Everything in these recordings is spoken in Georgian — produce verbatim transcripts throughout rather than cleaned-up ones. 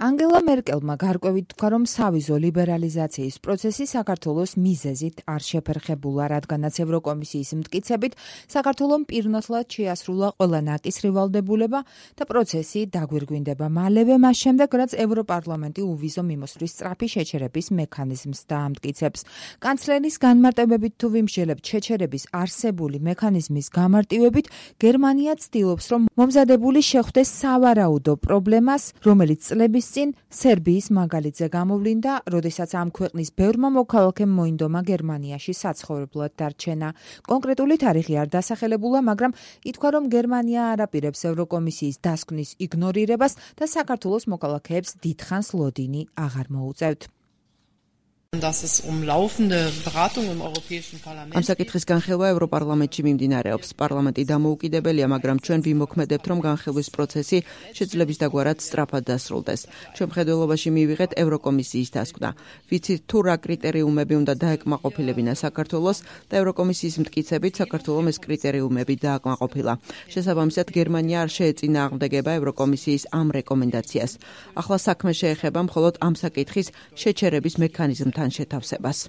ანგელა მერკელმა გარკვევით თქვა, რომ სავიზო ლიბერალიზაციის პროცესი საქართველოს მიზეზით არ შეფერხებულა, რადგანაც ევროკომისიის მტკიცებით საქართველომ პირნათლად შეასრულა ყველა ნაკისრი ვალდებულება და პროცესი დაგვირგვინდება მალევე მას შემდეგ, რაც ევროპარლამენტი უვიზო მიმოსვლის სწრაფი შეჩერების მექანიზმს დაამტკიცებს. კანცლერის განმარტებებით თუ ვიმსჯელებთ შეჩერების არსებული მექანიზმის გამარტივებით, გერმანია ცდილობს, რომ მომზადებული შეხვდეს სავარაუდო პრობლემას, რომელიც წლების წინ სერბიის მაგალითზე გამოვლინდა, როდესაც ამ ქვეყნის ბევრმა მოქალაქემ მოინდომა გერმანიაში საცხოვრებლად დარჩენა. კონკრეტული თარიღი არ დასახელებულა, მაგრამ ითქვა, რომ გერმანია არ აპირებს ევროკომისიის დასკვნის იგნორირებას და საქართველოს მოქალაქეებს დიდხანს ლოდინი აღარ მოუწევთ. ამ საკითხის განხილვა ევროპარლამენტში მიმდინარეობს. პარლამენტი დამოუკიდებელია, მაგრამ ჩვენ ვიმოქმედებთ, რომ განხილვის პროცესი შეძლების დაგვარად სწრაფად დასრულდეს. ჩვენ მხედველობაში მივიღეთ ევროკომისიის დასკვნა. ვიცით თუ რა კრიტერიუმები უნდა დაეკმაყოფილებინა საქართველოს და ევროკომისიის მტკიცებით საქართველოს ეს კრიტერიუმები დააკმაყოფილა. შესაბამისად, გერმანია არ შეეწინააღმდეგება ევროკომისიის ამ რეკომენდაციას. ახლა საქმე შეეხება მხოლოდ ამ საკითხის შეჩერების მექანიზმთან შეთავსებას.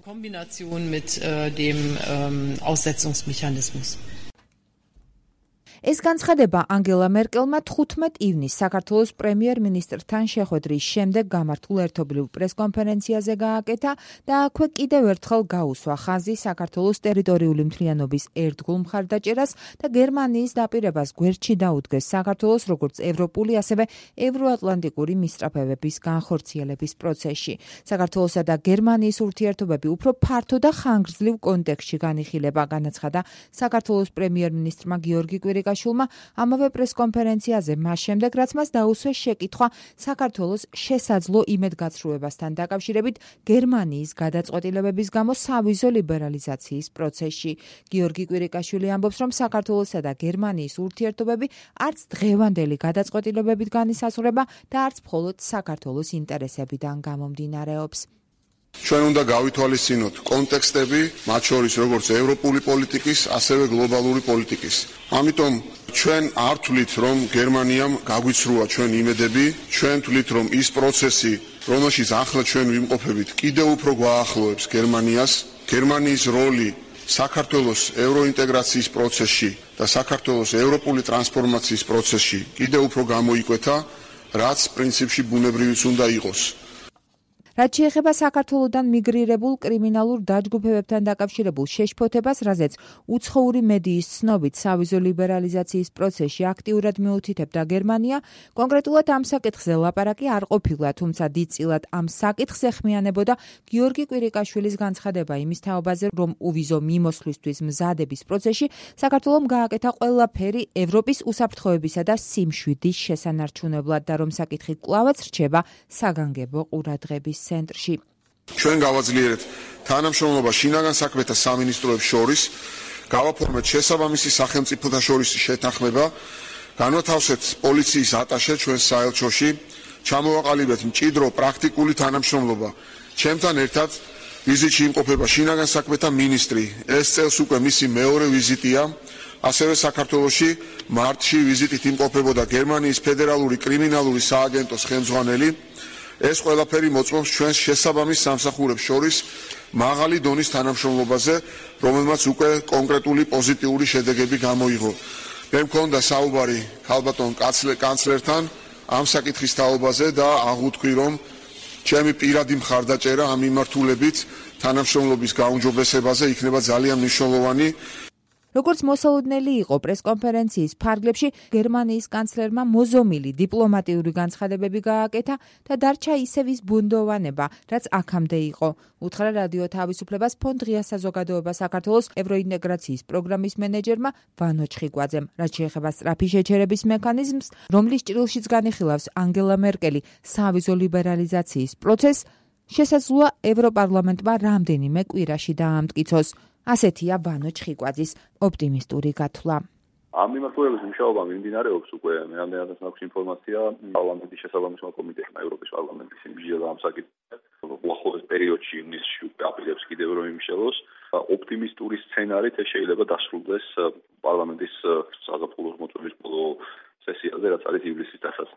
ეს განცხადება ანგელა მერკელმა თხუთმეტ ივნისს საქართველოს პრემიერ-მინისტრთან შეხვედრის შემდეგ გამართულ ერთობლივ პრესკონფერენციაზე გააკეთა და აქვე კიდევ ერთხელ გაუსვა ხაზი საქართველოს ტერიტორიული მთლიანობის ერთგულ მხარდაჭერას და გერმანიის დაპირებას გვერდში დაუდგეს საქართველოს როგორც ევროპული, ასევე ევროატლანტიკური მისწრაფებების განხორციელების პროცესში. საქართველოსა და გერმანიის ურთიერთობები უფრო ფართო და ხანგრძლივ კონტექსტში განიხილება, განაცხადა საქართველოს პრემიერ-მინისტრმა გიორგი კვირიკაშვილმა ამავე პრესკონფერენციაზე მას შემდეგ, რაც მას დაუსვეს შეკითხვა საქართველოს შესაძლო იმედგაცრუებასთან დაკავშირებით გერმანიის გადაწყვეტილებების გამო სავიზო ლიბერალიზაციის პროცესში. გიორგი კვირიკაშვილი ამბობს, რომ საქართველოსა და გერმანიის ურთიერთობები არც დღევანდელი გადაწყვეტილებებით განისაზღვრება და არც მხოლოდ საქართველოს ინტერესებიდან გამომდინარეობს. ჩვენ უნდა გავითვალისწინოთ კონტექსტები, მათ შორის როგორც ევროპული პოლიტიკის, ასევე გლობალური პოლიტიკის. ამიტომ ჩვენ არ თვლით, რომ გერმანიამ გაგვიცრუა ჩვენ იმედები, ჩვენ თვლით, რომ ის პროცესი, რომელშიც ახლა ჩვენ ვიმყოფებით, კიდევ უფრო გვაახლოებს გერმანიას. გერმანიის როლი საქართველოს ევროინტეგრაციის პროცესში და საქართველოს ევროპული ტრანსფორმაციის პროცესში კიდევ უფრო გამოიკვეთა, რაც პრინციპში ბუნებრივიც უნდა იყოს. რაც შეეხება საქართველოდან მიგრირებულ კრიმინალურ დაჯგუფებებთან დაკავშირებულ შეშფოთებას, რაზეც უცხოური მედიის ცნობით სავიზო ლიბერალიზაციის პროცესში აქტიურად მიუთითებდა გერმანია, კონკრეტულად ამ საკითხზე ლაპარაკი არ ყოფილა, თუმცა დიდწილად ამ საკითხს ეხმიანებოდა გიორგი კვირიკაშვილის განცხადება იმის თაობაზე, რომ უვიზო მიმოსვლისთვის მზადების პროცესში საქართველომ გააკეთა ყველაფერი ევროპის უსაფრთხოებისა და სიმშვიდის შესანარჩუნებლად და რომ საკითხი კვლავაც რჩება საგანგებო ყურადღების ცენტრში. ჩვენ გავაძლიერეთ თანამშრომლობა შინაგან საქმეთა სამინისტროებს შორის, გავაფორმეთ შესაბამისი სახელმწიფოთა შორის შეთანხმება, განვათავსეთ პოლიციის ატაშე ჩვენ საელჩოში, ჩამოვაყალიბეთ მჭიდრო პრაქტიკული თანამშრომლობა. ჩემთან ერთად ვიზიტში იმყოფება შინაგან საქმეთა მინისტრი. ეს წელს უკვე მისი მეორე ვიზიტია. ასევე საქართველოში მარტში ვიზიტით იმყოფებოდა გერმანიის ფედერალური კრიმინალური სააგენტოს ხელმძღვანელი. ეს ყველაფერი მოწმობს ჩვენს შესაბამის სამსახურებს შორის მაღალი დონის თანამშრომლობაზე, რომელმაც უკვე კონკრეტული პოზიტიური შედეგები გამოიღო. მე მქონდა საუბარი ქალბატონ კანცლერთან ამ საკითხის თაობაზე და აღუთქვი, რომ ჩემი პირადი მხარდაჭერა ამ მიმართულებით თანამშრომლობის გაუმჯობესებაზე იქნება ძალიან მნიშვნელოვანი. როგორც მოსალოდნელი იყო პრესკონფერენციის ფარგლებში, გერმანიის კანცლერმა მოზომილი დიპლომატიური განცხადებები გააკეთა და დარჩა ისევ ის ბუნდოვანება, რაც აქამდე იყო. უთხრა რადიო თავისუფლებას ფონდ ღია საზოგადოება საქართველოს ევროინტეგრაციის პროგრამის მენეჯერმა ვანო ჩხიკვაძემ, რაც შეეხება სწრაფი შეჩერების მექანიზმს, რომლის ჭრილშიც განიხილავს ანგელა მერკელი სავიზო ლიბერალიზაციის პროცესს, შესაძლოა ევროპარლამენტმა რამდენიმე კვირაში დაამტკიცოს. ასეთია ვანო ჩხიკვაძის ოპტიმისტური გათვლა. ამ მიმართულებით მუშაობა მიმდინარეობს უკვე, მე რამდენადაც მაქვს ინფორმაცია, პარლამენტის შესაბამისმა კომიტეტმა, ევროპის პარლამენტის იმსჯელა ამ საკითხზე. უახლოეს პერიოდში ივნისში უკვე აპირებს კიდევ რომ იმუშაოს. ოპტიმისტური სცენარით ეს შეიძლება დასრულდეს პარლამენტის საზაფხულო მოწვევის ბოლო სესიაზე, რაც არის ივლისის დასაწყისში.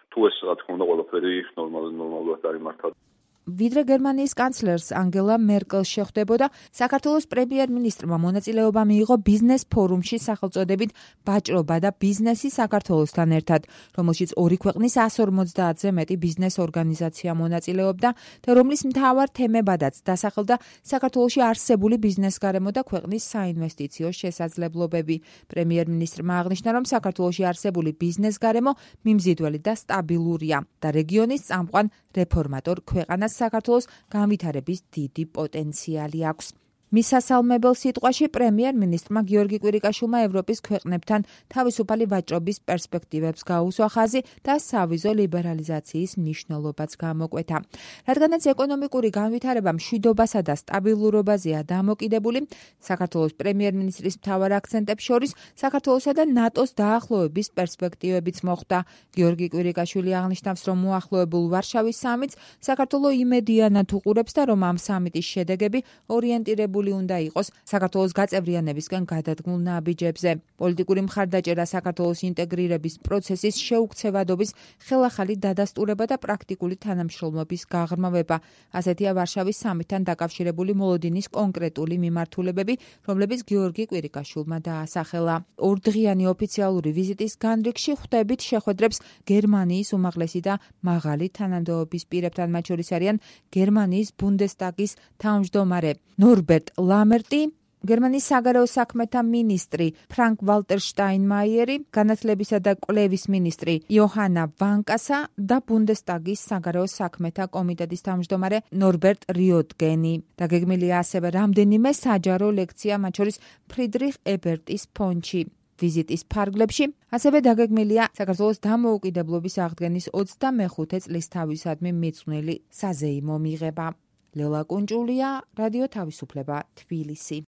თუ ეს რა თქმა უნდა ყველაფერი ნორმალურად ნორმალურად დაიმართა. ვიდრე გერმანიის კანცლერს ანგელა მერკელს შეხვდებოდა, საქართველოს პრემიერ-მინისტრმა მონაწილეობა მიიღო ბიზნეს ფორუმში სახელწოდებით „ბაჭრობა და ბიზნესი საქართველოსთან ერთად“, რომელშიც ორი ქვეყნის εκατს ორმოცდაათზე მეტი ბიზნეს ორგანიზაცია მონაწილეობდა და რომლის მთავარ თემებადაც დასახელდა საქართველოში არსებული ბიზნეს გარემო და ქვეყნის საინვესტიციო შესაძლებლობები. პრემიერ-მინისტრმა აღნიშნა, რომ საქართველოში არსებული ბიზნეს გარემო მიმზიდველი და სტაბილურია და რეგიონის წამყვან რეფორმატორ ქვეყანას საქართველოს განვითარების დიდი პოტენციალი აქვს. მის სასალმებელ სიტყვაში პრემიერ-მინისტრმა გიორგი კვირიკაშვილმა ევროპის ქვეყნებთან თავისუფალი ვაჭრობის პერსპექტივებს გაუსვა ხაზი და სავიზო ლიბერალიზაციის მნიშვნელობაც გამოკვეთა. რადგანაც ეკონომიკური განვითარება მშვიდობასა და სტაბილურობაზეა დამოკიდებული, საქართველოს პრემიერ-მინისტრის მთავარ აქცენტებს შორის საქართველოსა და ნატოს დაახლოების პერსპექტივებიც მოხვდა. გიორგი კვირიკაშვილი აღნიშნავს, რომ მოახლოებულ ვარშავის სამიტს საქართველო იმედიანად უყურებს და რომ ამ სამიტის შედეგები ორიენტირებული უნდა იყოს საქართველოს გაწევრიანებისგან გადადგმულ ნაბიჯებზე. პოლიტიკური მხარდაჭერა საქართველოს ინტეგრირების პროცესის შეუქცევადობის ხელახალი დადასტურება და პრაქტიკული თანამშრომლობის გაღრმავება. ასეთია ვარშავის სამიტთან დაკავშირებული მოლოდინის კონკრეტული მიმართულებები, რომლებიც გიორგი კვირიკაშვილმა დაასახელა. ორდღიანი ოფიციალური ვიზიტის განრიგში ხვდებით შეხვედრებს გერმანიის უმაღლესი და მაღალი თანამდებობის პირებთან, მათ შორის არიან გერმანიის ბუნდესტაგის თავმჯდომარე ნორბერტ ლამერტი, გერმანიის საგარეო საქმეთა მინისტრი ფრანკ ვალტერ შტაინმაიერი, განათლებისა და კვლევის მინისტრი იოჰანა ვანკასა და ბუნდესტაგის საგარეო საქმეთა კომიტეტის თავმჯდომარე ნორბერტ რიოტგენი. დაგეგმილია ასევე რამდენიმე საჯარო ლექცია, მათ შორის ფრიდრიხ ებერტის ფონდში. ვიზიტის ფარგლებში ასევე დაგეგმილია საქართველოს დამოუკიდებლობის აღდგენის ოცდამეხუთე წლისთავისადმი მიძღვნილი საზეიმო მიღება. ლელა კუნჭულია, რადიო თავისუფლება, თბილისი.